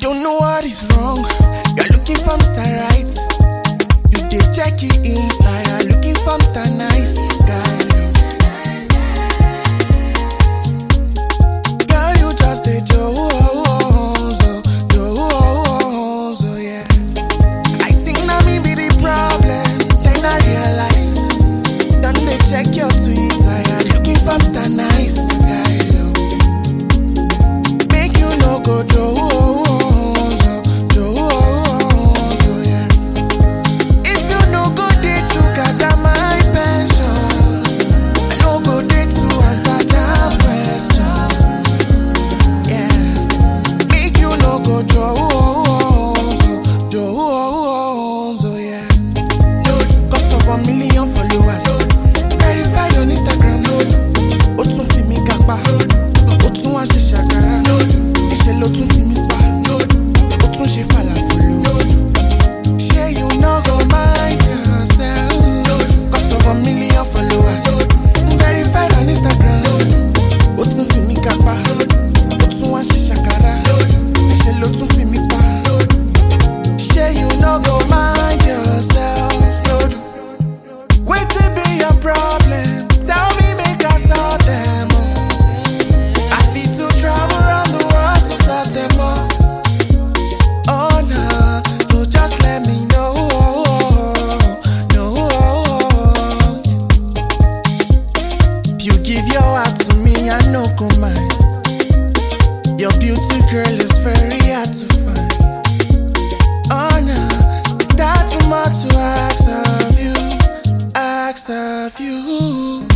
don't know what is wrong. You're looking for Mr. Right. You did check it Insta. You're looking for Mr. Nice guy. Girl, you just a Joe. Yeah. I think now me be the problem. Then I realize. Don't they check your Twitter? You're looking for Mr. Nice guy. Make you no go Joe. Give your heart to me, I no go mind. Your beauty, girl, is very hard to find. Oh no, it's that too much to ask of you, ask of you.